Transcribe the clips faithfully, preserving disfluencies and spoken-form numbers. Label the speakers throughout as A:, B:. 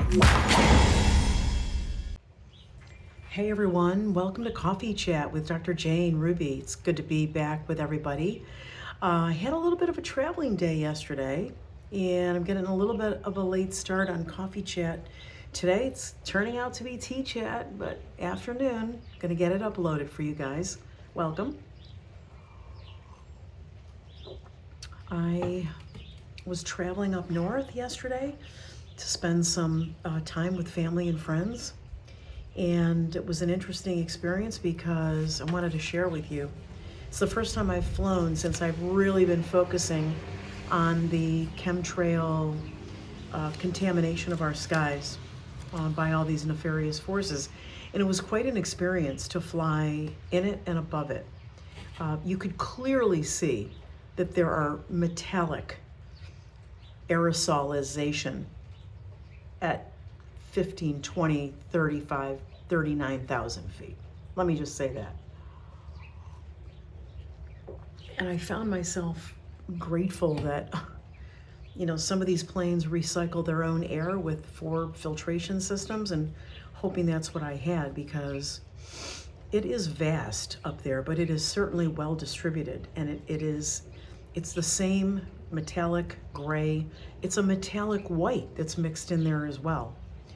A: Hey everyone, welcome to Coffee Chat with Doctor Jane Ruby. It's good to be back with everybody. Uh, I had a little bit of a traveling day yesterday, and I'm getting a little bit of a late start on Coffee Chat. Today it's turning out to be Tea Chat, but afternoon, gonna get it uploaded for you guys. Welcome. I was traveling up north yesterday to spend some uh, time with family and friends. And it was an interesting experience because I wanted to share with you. It's the first time I've flown since I've really been focusing on the chemtrail uh, contamination of our skies uh, by all these nefarious forces. And it was quite an experience to fly in it and above it. Uh, you could clearly see that there are metallic aerosolization at fifteen, twenty, thirty-five, thirty-nine thousand feet. Let me just say that. And I found myself grateful that, you know, some of these planes recycle their own air with four filtration systems, and hoping that's what I had, because it is vast up there, but it is certainly well distributed, and it, it is, it's the same metallic gray. It's a metallic white that's mixed in there as well.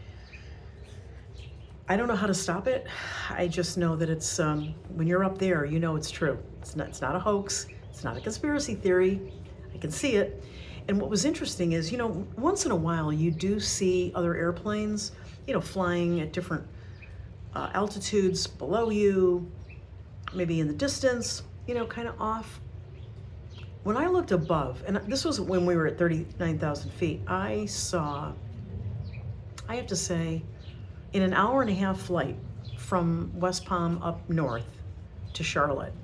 A: I don't know how to stop it. I just know that it's, um, when you're up there, you know it's true. It's not, it's not a hoax. It's not a conspiracy theory. I can see it. And what was interesting is, you know, once in a while you do see other airplanes, you know, flying at different uh, altitudes below you, maybe in the distance, you know, kind of off. When I looked above, and this was when we were at thirty-nine thousand feet, I saw, I have to say, in an hour and a half flight from West Palm up north to Charlotte,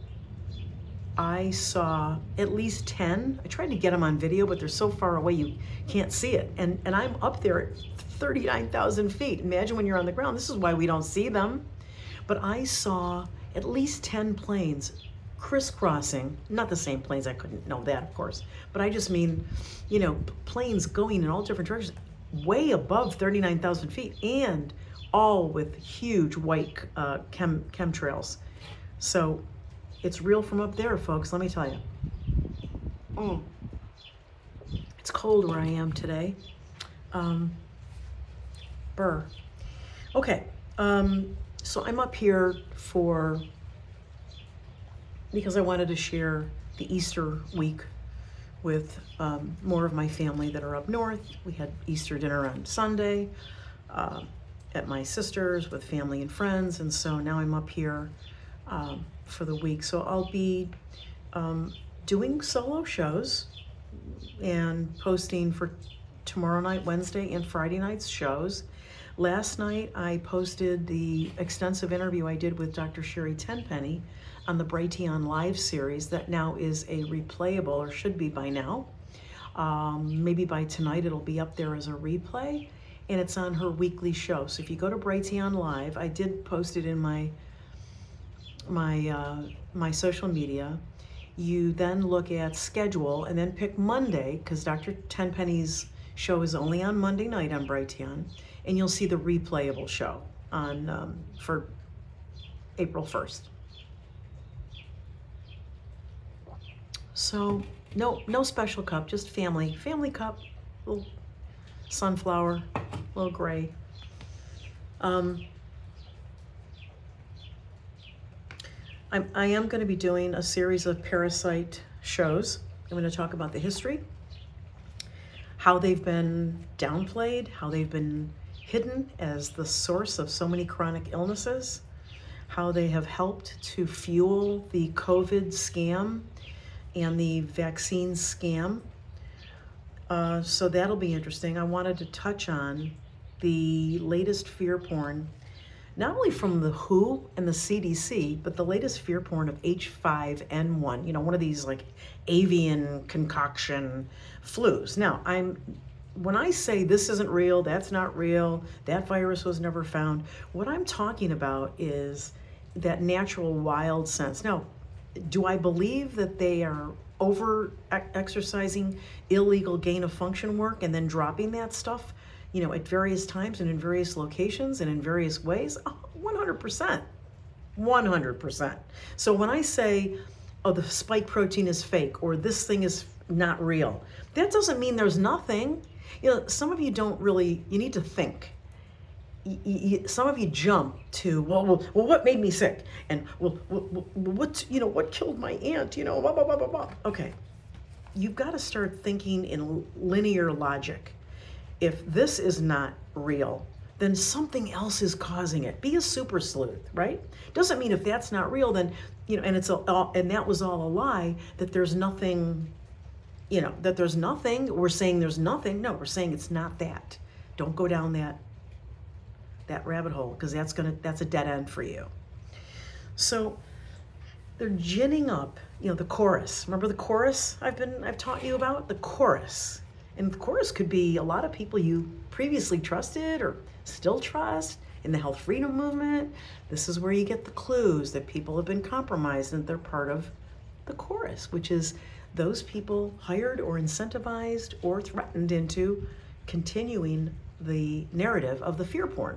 A: I saw at least ten. I tried to get them on video, but they're so far away you can't see it. And, and I'm up there at thirty-nine thousand feet. Imagine when you're on the ground. This is why we don't see them. But I saw at least ten planes crisscrossing, not the same planes, I couldn't know that, of course, but I just mean, you know, planes going in all different directions, way above thirty-nine thousand feet, and all with huge white uh, chem chemtrails. So it's real from up there, folks, let me tell you. Mm. It's cold where I am today. Um, burr. Okay, um, so I'm up here for, because I wanted to share the Easter week with um, more of my family that are up north. We had Easter dinner on Sunday uh, at my sister's with family and friends, and so now I'm up here um, for the week. So I'll be um, doing solo shows and posting for tomorrow night, Wednesday, and Friday night's shows. Last night I posted the extensive interview I did with Doctor Sherry Tenpenny on the Brighteon Live series that now is a replayable, or should be by now. Um, maybe by tonight it'll be up there as a replay, and it's on her weekly show. So if you go to Brighteon Live, I did post it in my my uh, my social media. You then look at schedule and then pick Monday, because Doctor Tenpenny's show is only on Monday night on Brighteon, and you'll see the replayable show on um, for April first. So no, no special cup, just family, family cup, little sunflower, little gray. Um, I'm, I am going to be doing a series of parasite shows. I'm going to talk about the history, how they've been downplayed, how they've been hidden as the source of so many chronic illnesses, how they have helped to fuel the COVID scam and the vaccine scam. Uh, so that'll be interesting. I wanted to touch on the latest fear porn, not only from the W H O and the C D C, but the latest fear porn of H five N one, you know, one of these like avian concoction flus. Now, I'm when I say this isn't real, that's not real, that virus was never found, what I'm talking about is that natural wild sense. Now, do I believe that they are over exercising illegal gain of function work and then dropping that stuff you know, at various times and in various locations and in various ways? Oh, one hundred percent. one hundred percent. So when I say, oh, the spike protein is fake or this thing is not real, that doesn't mean there's nothing. You know, some of you don't really, you need to think. You, you, some of you jump to, well, well, well, what made me sick? And, well, well, well, what, you know, what killed my aunt? You know, blah, blah, blah, blah, blah. Okay. You've got to start thinking in linear logic. If this is not real, then something else is causing it. Be a super sleuth, right? Doesn't mean if that's not real, then, you know, and it's a, and that was all a lie, that there's nothing, you know, that there's nothing. We're saying there's nothing. No, we're saying it's not that. Don't go down that that rabbit hole, because that's gonna that's a dead end for you. So they're ginning up, you know, the chorus. Remember the chorus I've been I've taught you about? The chorus. And the chorus could be a lot of people you previously trusted or still trust in the health freedom movement. This is where you get the clues that people have been compromised and they're part of the chorus, which is those people hired or incentivized or threatened into continuing the narrative of the fear porn.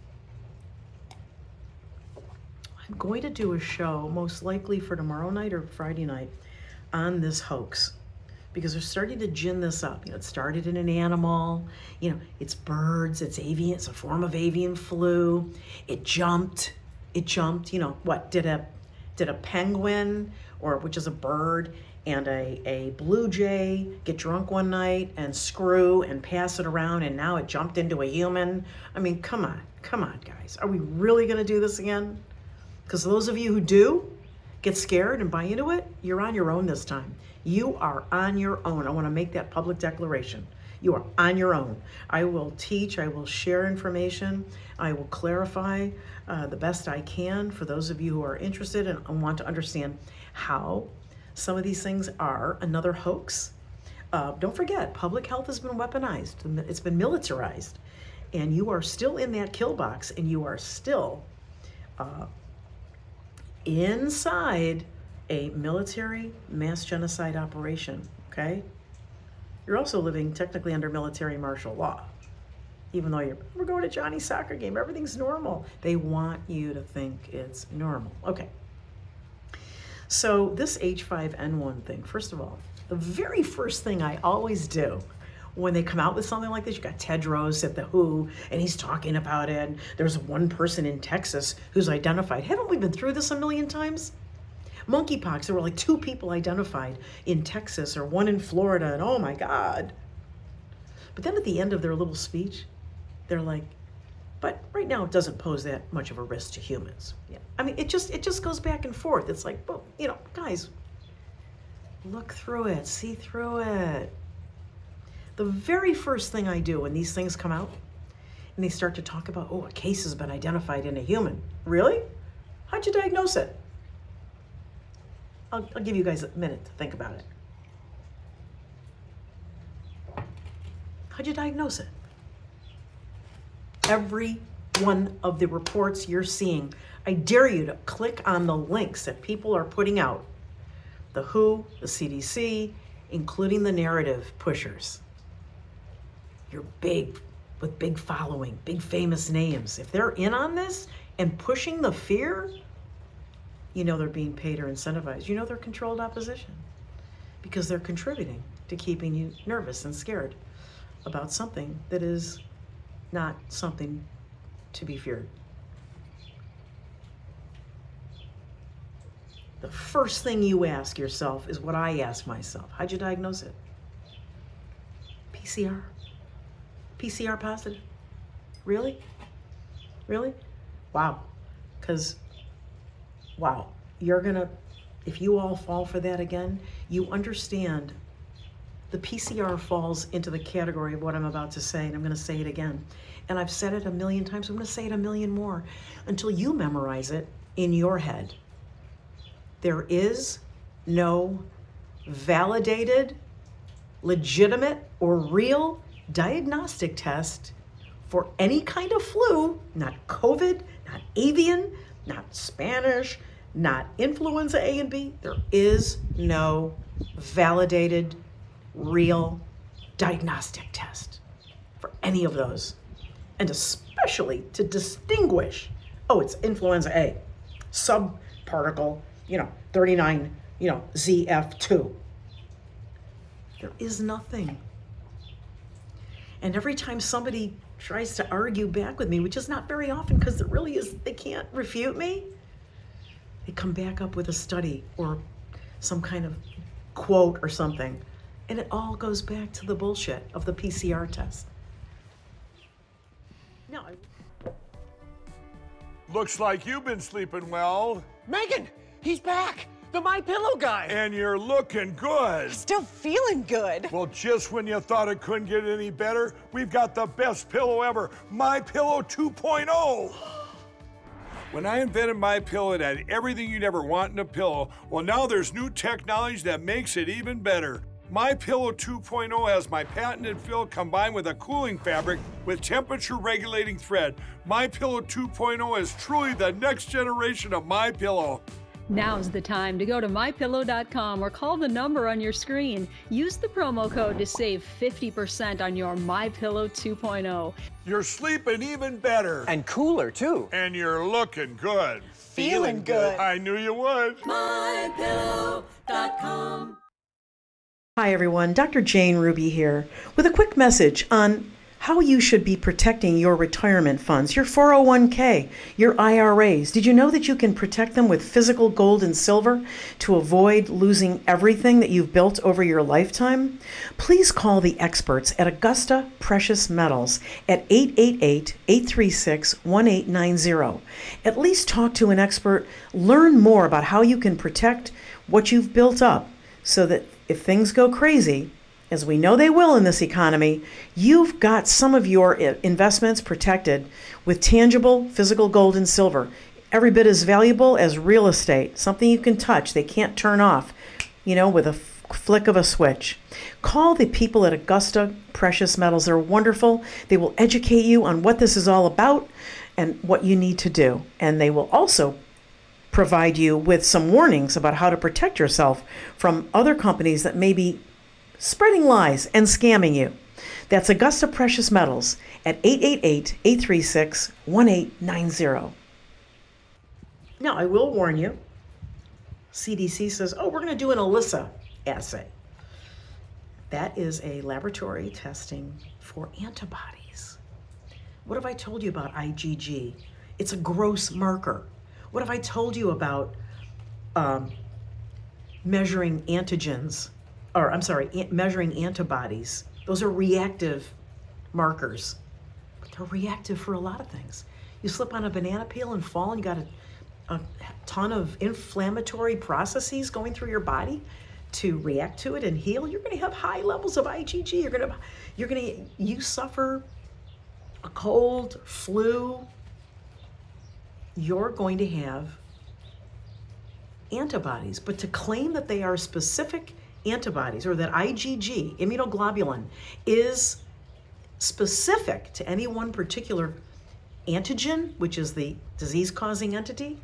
A: I'm going to do a show, most likely for tomorrow night or Friday night, on this hoax, because they're starting to gin this up. You know, it started in an animal, you know, it's birds, it's avian, it's a form of avian flu. It jumped, it jumped, you know, what, did a did a penguin, or which is a bird, and a, a blue jay get drunk one night and screw and pass it around, and now it jumped into a human? I mean, come on, come on, guys. Are we really gonna do this again? Because those of you who do get scared and buy into it, you're on your own this time. You are on your own. I want to make that public declaration. You are on your own. I will teach, I will share information, I will clarify uh, the best I can for those of you who are interested and want to understand how some of these things are another hoax. Uh, don't forget, public health has been weaponized. It's been militarized. And you are still in that kill box, and you are still uh, inside a military mass genocide operation, okay? You're also living technically under military martial law, even though you're, we're going to Johnny's soccer game, everything's normal. They want you to think it's normal. Okay. So this H five N one thing, first of all, the very first thing I always do when they come out with something like this, you got Tedros at the W H O, and he's talking about it. And there's one person in Texas who's identified. Haven't we been through this a million times? Monkeypox, there were like two people identified in Texas or one in Florida, and oh my God. But then at the end of their little speech, they're like, but right now it doesn't pose that much of a risk to humans. Yeah. I mean, it just it just goes back and forth. It's like, well, you know, guys, look through it, see through it. The very first thing I do when these things come out and they start to talk about, oh, a case has been identified in a human. Really? How'd you diagnose it? I'll, I'll give you guys a minute to think about it. How'd you diagnose it? Every one of the reports you're seeing, I dare you to click on the links that people are putting out. The W H O, the C D C, including the narrative pushers. You're big, with big following, big famous names. If they're in on this and pushing the fear, you know they're being paid or incentivized. You know they're controlled opposition because they're contributing to keeping you nervous and scared about something that is not something to be feared. The first thing you ask yourself is what I ask myself. How'd you diagnose it? P C R. P C R positive. Really? Really? Wow. Because, wow, you're gonna, if you all fall for that again, you understand the P C R falls into the category of what I'm about to say, and I'm gonna say it again. And I've said it a million times, I'm gonna say it a million more until you memorize it in your head. There is no validated, legitimate, or real diagnostic test for any kind of flu, not COVID, not avian, not Spanish, not influenza A and B. There is no validated, real diagnostic test. for any of those. And especially to distinguish, oh, it's influenza A, subparticle, you know, thirty-nine, you know, Z F two. There is nothing. And every time somebody tries to argue back with me, which is not very often because there really is, they can't refute me, they come back up with a study or some kind of quote or something. And it all goes back to the bullshit of the P C R test. No. I...
B: Looks like you've been sleeping well.
C: Megan, he's back. The My Pillow guy.
B: And you're looking good.
D: Still feeling good.
B: Well, just when you thought it couldn't get any better, we've got the best pillow ever, My Pillow two point oh. When I invented My Pillow, it had everything you'd ever want in a pillow. Well, now there's new technology that makes it even better. My Pillow two point oh has my patented fill combined with a cooling fabric with temperature regulating thread. My Pillow two point oh is truly the next generation of My Pillow.
E: Now's the time to go to my pillow dot com or call the number on your screen. Use the promo code to save fifty percent on your My Pillow two point oh.
B: You're sleeping even better.
C: And cooler, too.
B: And you're looking good.
D: Feeling good.
B: I knew you would.
F: my pillow dot com.
A: Hi everyone, Doctor Jane Ruby here with a quick message on how you should be protecting your retirement funds, your four oh one k, your I R As. Did you know that you can protect them with physical gold and silver to avoid losing everything that you've built over your lifetime? Please call the experts at Augusta Precious Metals at eight eight eight, eight three six, one eight nine zero. At least talk to an expert, learn more about how you can protect what you've built up so that if things go crazy, as we know they will in this economy, you've got some of your investments protected with tangible physical gold and silver. Every bit as valuable as real estate, something you can touch, they can't turn off, you know, with a f- flick of a switch. Call the people at Augusta Precious Metals. They're wonderful. They will educate you on what this is all about and what you need to do. And they will also provide you with some warnings about how to protect yourself from other companies that may be spreading lies and scamming you. That's Augusta Precious Metals at eight eight eight, eight three six, one eight nine zero. Now, I will warn you, C D C says, oh, we're going to do an ELISA assay. That is a laboratory testing for antibodies. What have I told you about I G G? It's a gross marker. What have I told you about um, measuring antigens? Or I'm sorry, an- measuring antibodies. Those are reactive markers, but they're reactive for a lot of things. You slip on a banana peel and fall and you got a, a ton of inflammatory processes going through your body to react to it and heal. You're gonna have high levels of I G G. You're gonna, you're gonna, you suffer a cold, flu, you're going to have antibodies. But to claim that they are specific antibodies or that I G G, immunoglobulin, is specific to any one particular antigen, which is the disease-causing entity,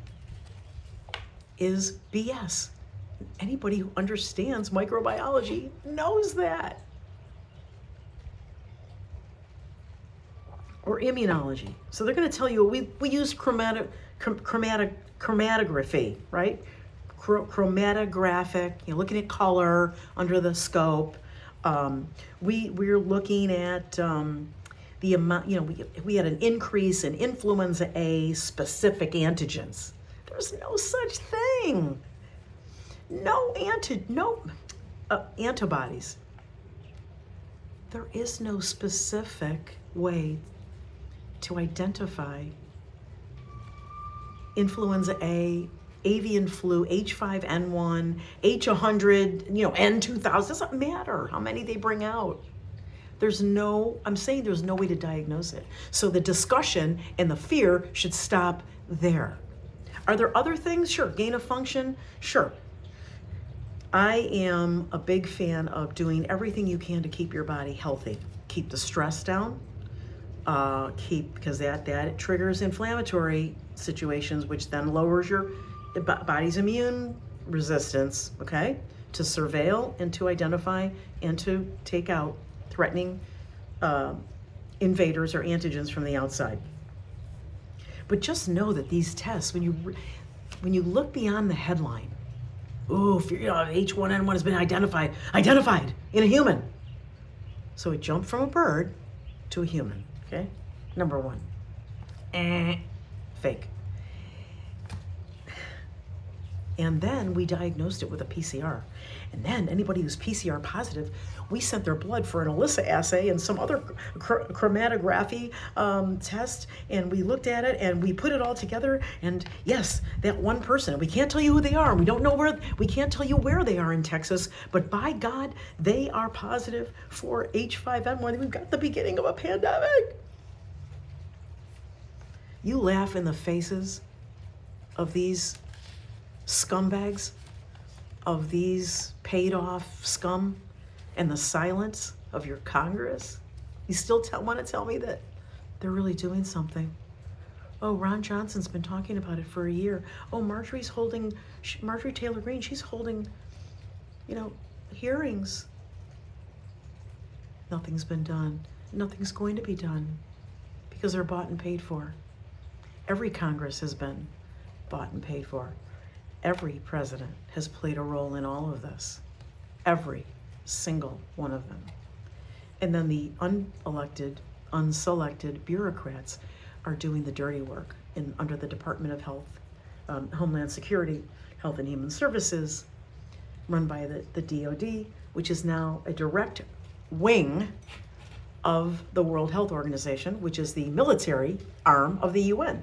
A: is B S. Anybody who understands microbiology knows that. Or immunology. So they're going to tell you, we, we use chromatic, chromatic, chromatography, right? Chromatographic, you know, looking at color under the scope. Um, we we're looking at um, the amount. You know, we we had an increase in influenza A specific antigens. There's no such thing. No anti no uh, antibodies. There is no specific way to identify influenza A, avian flu, H five N one, H one hundred, you know, N two thousand. It doesn't matter how many they bring out. There's no, I'm saying there's no way to diagnose it. So the discussion and the fear should stop there. Are there other things? Sure. Gain of function? Sure. I am a big fan of doing everything you can to keep your body healthy. Keep the stress down. Uh, keep, because that, that triggers inflammatory situations, which then lowers your body's immune resistance, okay? To surveil and to identify and to take out threatening uh, invaders or antigens from the outside. But just know that these tests, when you when you look beyond the headline, oh, you know, H one N one has been identified, identified in a human. So it jumped from a bird to a human, okay? Number one. Eh, fake. And then we diagnosed it with a P C R. And then anybody who's P C R positive, we sent their blood for an ELISA assay and some other chr- chromatography um, test, and we looked at it and we put it all together. And yes, that one person, we can't tell you who they are. We don't know where, we can't tell you where they are in Texas, but by God, they are positive for H five N one. We've got the beginning of a pandemic. You laugh in the faces of these scumbags, of these paid off scum, and the silence of your Congress. You still tell, want to tell me that they're really doing something. Oh, Ron Johnson's been talking about it for a year. Oh, Marjorie's holding, Marjorie Taylor Greene, she's holding, you know, hearings. Nothing's been done. Nothing's going to be done because they're bought and paid for. Every Congress has been bought and paid for. Every president has played a role in all of this. Every single one of them. And then the unelected, unselected bureaucrats are doing the dirty work in under the Department of Health, um, Homeland Security, Health and Human Services, run by the, the D O D, which is now a direct wing of the World Health Organization, which is the military arm of the U N.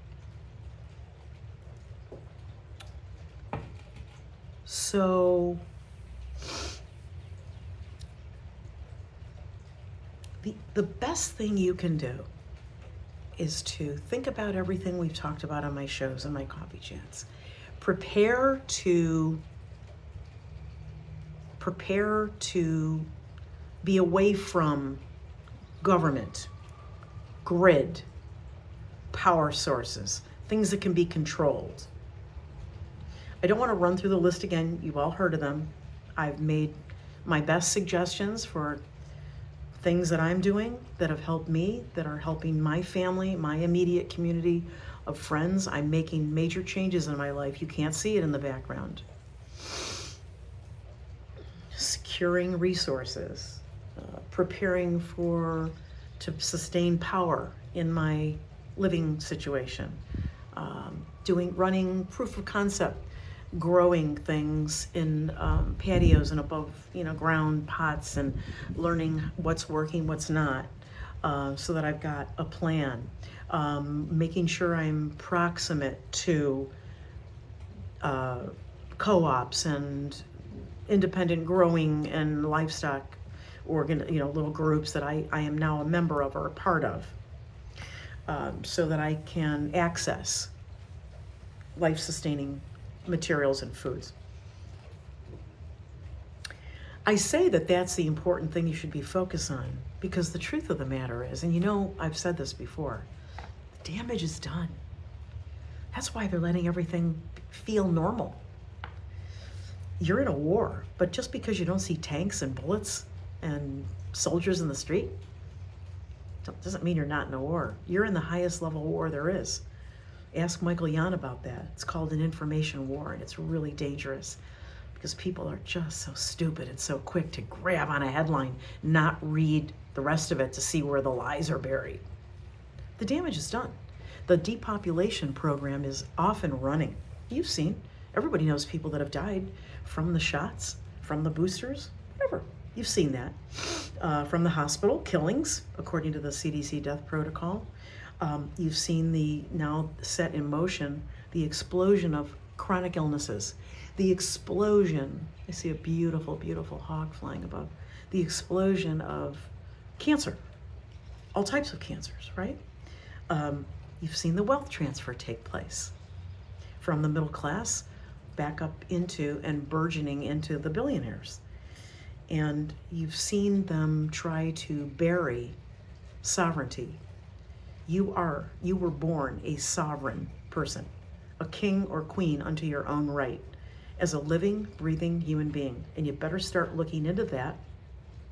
A: So the, the best thing you can do is to think about everything we've talked about on my shows and my coffee chats. Prepare to prepare to be away from government, grid, power sources, things that can be controlled. I don't want to run through the list again. You've all heard of them. I've made my best suggestions for things that I'm doing that have helped me, that are helping my family, my immediate community of friends. I'm making major changes in my life. You can't see it in the background. Securing resources, uh, preparing for, to sustain power in my living situation, um, doing, running proof of concept, growing things in um, patios and above, you know, ground pots, and learning what's working, what's not, uh, so that I've got a plan. Um, making sure I'm proximate to uh, co-ops and independent growing and livestock organ, you know, little groups that I, I am now a member of or a part of, um, so that I can access life-sustaining materials and foods. I say that that's the important thing you should be focused on, because the truth of the matter is, and you know, I've said this before, the damage is done. That's why they're letting everything feel normal. You're in a war, but just because you don't see tanks and bullets and soldiers in the street, doesn't mean you're not in a war. You're in the highest level war there is. Ask Michael Yon about that. It's called an information war, and it's really dangerous because people are just so stupid and so quick to grab on a headline, not read the rest of it to see where the lies are buried. The damage is done. The depopulation program is off and running. You've seen, everybody knows people that have died from the shots, from the boosters, whatever. You've seen that. Uh, from the hospital, killings, according to the C D C death protocol. Um, you've seen the now set in motion, the explosion of chronic illnesses. The explosion, I see a beautiful, beautiful hawk flying above. The explosion of cancer, all types of cancers, right? Um, you've seen the wealth transfer take place from the middle class back up into and burgeoning into the billionaires. And you've seen them try to bury sovereignty. You are, you were born a sovereign person, a king or queen unto your own right, as a living, breathing human being. And you better start looking into that.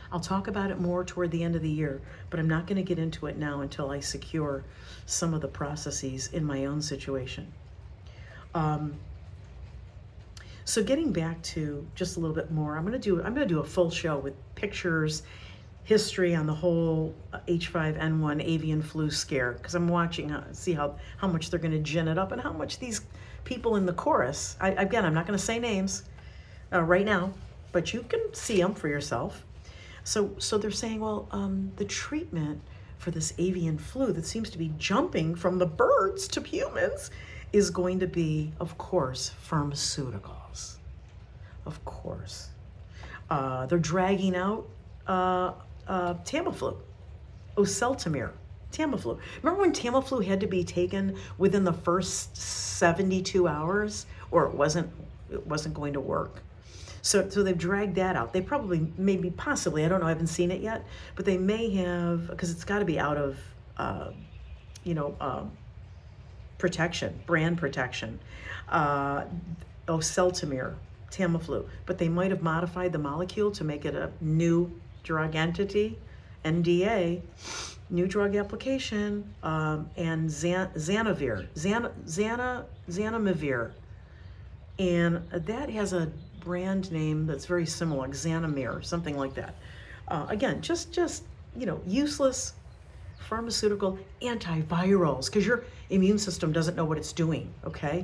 A: I'll talk about it more toward the end of the year, but I'm not going to get into it now until I secure some of the processes in my own situation. Um, so getting back to just a little bit more, I'm going to do I'm going to do a full show with pictures, history on the whole H five N one avian flu scare, because I'm watching how, see how how much they're going to gin it up and how much these people in the chorus. I, again, I'm not going to say names uh, right now, but you can see them for yourself. So, so they're saying, well, um, the treatment for this avian flu that seems to be jumping from the birds to humans is going to be, of course, pharmaceuticals. Of course. Uh, they're dragging out uh, uh, Tamiflu, oseltamivir, Tamiflu. Remember when Tamiflu had to be taken within the first seventy-two hours, or it wasn't, it wasn't going to work? So, so they've dragged that out. They probably, maybe, possibly, I don't know, I haven't seen it yet, but they may have, because it's got to be out of, uh, you know, um, protection, brand protection. Uh, oseltamivir, Tamiflu, but they might have modified the molecule to make it a new drug entity, N D A, new drug application, um, and Zan- Zanavir, Zan- Zana, Zanamivir, and that has a brand name that's very similar, like Xanamir, something like that. Uh, again, just, just, you know, useless pharmaceutical antivirals, because your immune system doesn't know what it's doing, okay?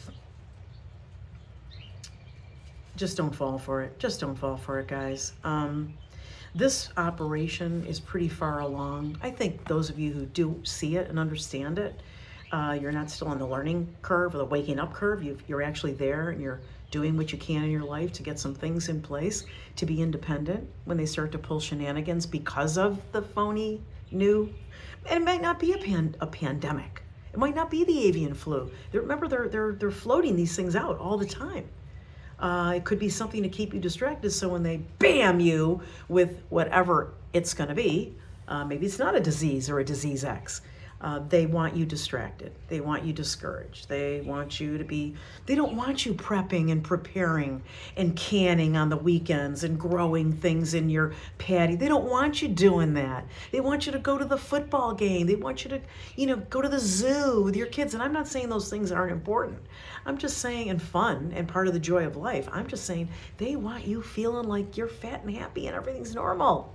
A: Just don't fall for it. Just don't fall for it, guys. Um, this operation is pretty far along. I think those of you who do see it and understand it, uh, you're not still on the learning curve or the waking up curve. You've, you're actually there and you're doing what you can in your life to get some things in place to be independent when they start to pull shenanigans because of the phony new. And it might not be a pan, a pandemic. It might not be the avian flu. They're, remember, they're they're they're floating these things out all the time. Uh, it could be something to keep you distracted. So when they bam you with whatever it's going to be, uh, maybe it's not a disease or a disease X. Uh, they want you distracted. They want you discouraged. They want you to be, they don't want you prepping and preparing and canning on the weekends and growing things in your patio. They don't want you doing that. They want you to go to the football game. They want you to, you know, go to the zoo with your kids. And I'm not saying those things aren't important. I'm just saying, and fun and part of the joy of life. I'm just saying they want you feeling like you're fat and happy and everything's normal.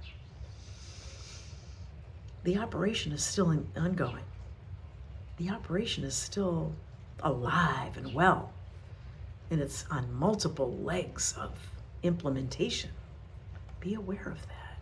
A: The operation is still in, ongoing. The operation is still alive and well, and it's on multiple legs of implementation. Be aware of that.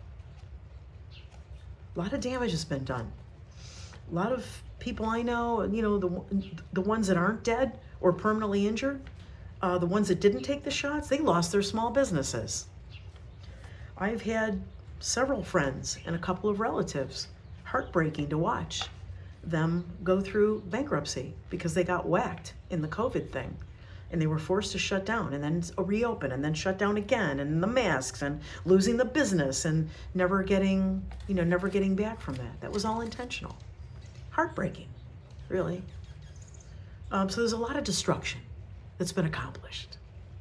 A: A lot of damage has been done. A lot of people I know, you know, the the ones that aren't dead or permanently injured, uh, the ones that didn't take the shots, they lost their small businesses. I've had several friends and a couple of relatives, heartbreaking to watch them go through bankruptcy because they got whacked in the COVID thing and they were forced to shut down and then reopen and then shut down again, and the masks and losing the business and never getting, you know, never getting back from that. That was all intentional. Heartbreaking, really. Um, so there's a lot of destruction that's been accomplished.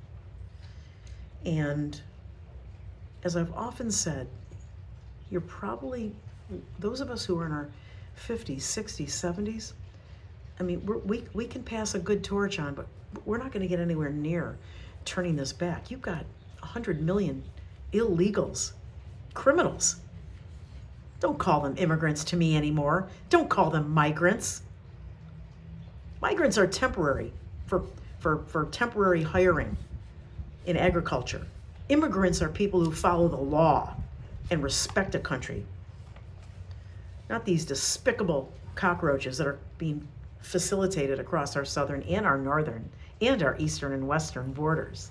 A: And as I've often said, you're probably, those of us who are in our fifties, sixties, seventies, I mean, we're, we we can pass a good torch on, but we're not going to get anywhere near turning this back. You've got one hundred million illegals, criminals. Don't call them immigrants to me anymore. Don't call them migrants. Migrants are temporary for, for, for temporary hiring in agriculture. Immigrants are people who follow the law and respect a country. Not these despicable cockroaches that are being facilitated across our southern and our northern and our eastern and western borders.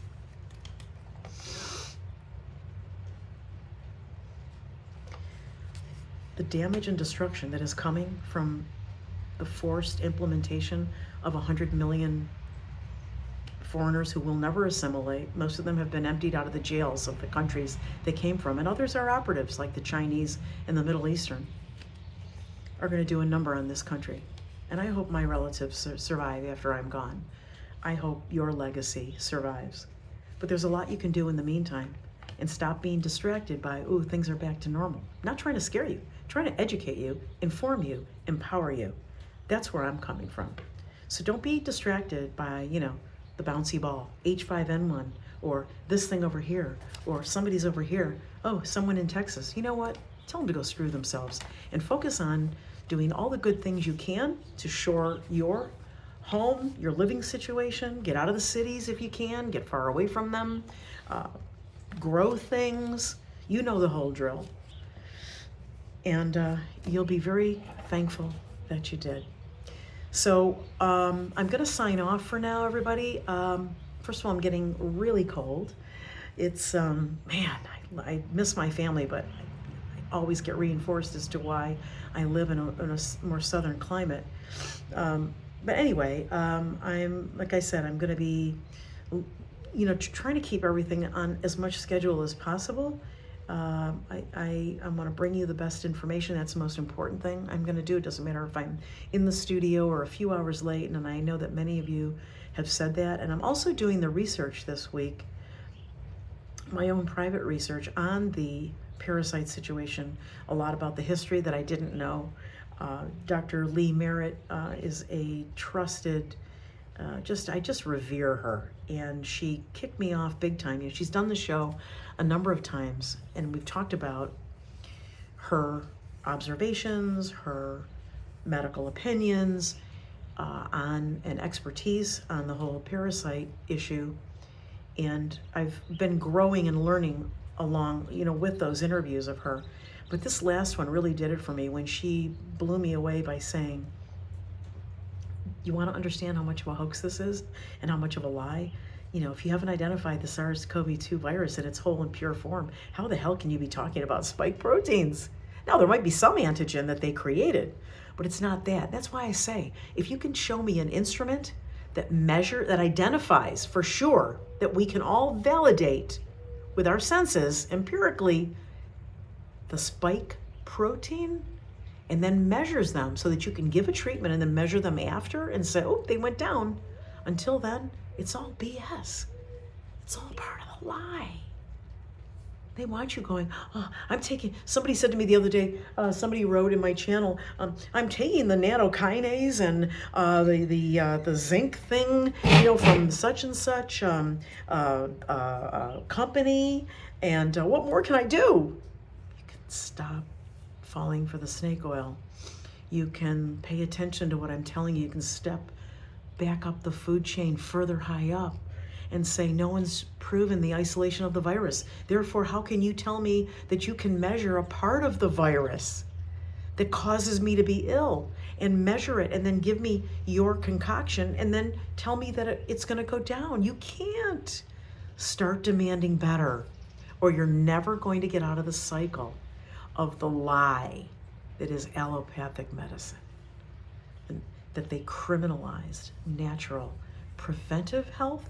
A: The damage and destruction that is coming from the forced implementation of one hundred million foreigners who will never assimilate. Most of them have been emptied out of the jails of the countries they came from, and others are operatives like the Chinese and the Middle Eastern, are going to do a number on this country. And I hope my relatives sur- survive after I'm gone. I hope your legacy survives. But there's a lot you can do in the meantime. and stop being distracted by, ooh, things are back to normal. I'm not trying to scare you, I'm trying to educate you, inform you, empower you. That's where I'm coming from. So don't be distracted by, you know, the bouncy ball, H five N one, or this thing over here, or somebody's over here. Oh, someone in Texas. You know what? Tell them to go screw themselves and focus on doing all the good things you can to shore your home, your living situation. Get out of the cities if you can, get far away from them, uh, grow things. You know the whole drill. And uh, you'll be very thankful that you did. So um, I'm going to sign off for now, everybody. Um, first of all, I'm getting really cold. It's, um, man, I, I miss my family, but I, I always get reinforced as to why I live in a, in a more southern climate. Um, but anyway, um, I'm, like I said, I'm going to be, you know, trying to keep everything on as much schedule as possible. Uh, I, I, I want to bring you the best information. That's the most important thing I'm going to do. It doesn't matter if I'm in the studio or a few hours late, and I know that many of you have said that. And I'm also doing the research this week, my own private research on the parasite situation, a lot about the history that I didn't know. Uh, Doctor Lee Merritt uh, is a trusted, uh, just I just revere her, and she kicked me off big time. You know, she's done the show a number of times, and we've talked about her observations, her medical opinions, uh, on and expertise on the whole parasite issue. And I've been growing and learning along, you know, with those interviews of her. But this last one really did it for me when she blew me away by saying, you want to understand how much of a hoax this is and how much of a lie? You know, if you haven't identified the SARS CoV two virus in its whole and pure form, how the hell can you be talking about spike proteins? Now, there might be some antigen that they created, but it's not that. That's why I say, if you can show me an instrument that measure, that identifies for sure, that we can all validate with our senses empirically the spike protein, and then measures them so that you can give a treatment and then measure them after and say, oh, they went down. Until then, it's all B S. It's all part of the lie. They want you going, oh, I'm taking, somebody said to me the other day, uh, somebody wrote in my channel, um, I'm taking the nanokinase and uh, the the uh, the zinc thing, you know, from such and such um, uh, uh, uh, company, and uh, what more can I do? You can stop falling for the snake oil. You can pay attention to what I'm telling you. You can step back up the food chain further high up and say, no one's proven the isolation of the virus. Therefore, how can you tell me that you can measure a part of the virus that causes me to be ill and measure it and then give me your concoction and then tell me that it, it's gonna go down? You can't. Start demanding better, or you're never going to get out of the cycle of the lie that is allopathic medicine, and that they criminalized natural preventive health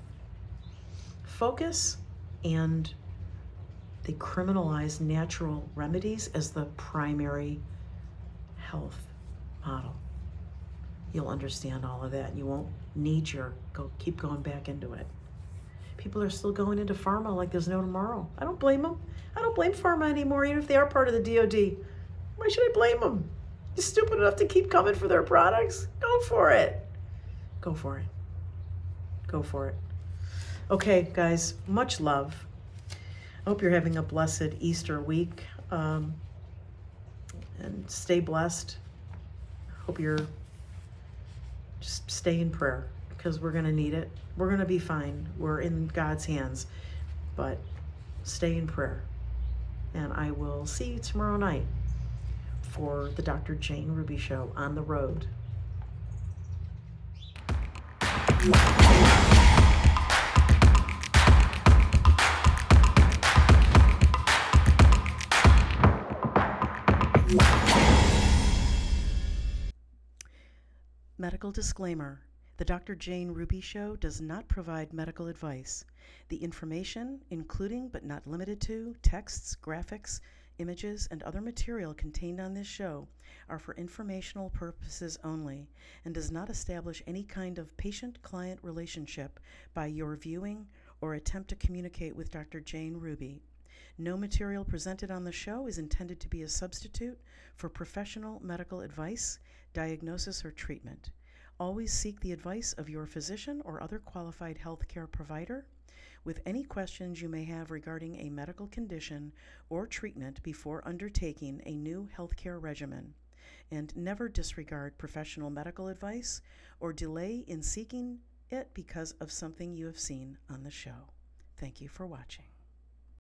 A: focus, and they criminalize natural remedies as the primary health model. You'll understand all of that, and you won't need your go keep going back into it. People are still going into pharma like there's no tomorrow. I don't blame them. I don't blame pharma anymore, even if they are part of the D O D. Why should I blame them? You're stupid enough to keep coming for their products? Go for it. Go for it. Go for it. Okay, guys, much love. I hope you're having a blessed Easter week, um, and stay blessed. Hope you're, just stay in prayer, because we're going to need it. We're going to be fine. We're in God's hands, but stay in prayer. And I will see you tomorrow night for the Doctor Jane Ruby Show on the road. Medical disclaimer. The Doctor Jane Ruby Show does not provide medical advice. The information, including but not limited to texts, graphics, images, and other material contained on this show, are for informational purposes only and does not establish any kind of patient-client relationship by your viewing or attempt to communicate with Doctor Jane Ruby. No material presented on the show is intended to be a substitute for professional medical advice, diagnosis, or treatment. Always seek the advice of your physician or other qualified healthcare provider with any questions you may have regarding a medical condition or treatment before undertaking a new healthcare regimen. And never disregard professional medical advice or delay in seeking it because of something you have seen on the show. Thank you for watching.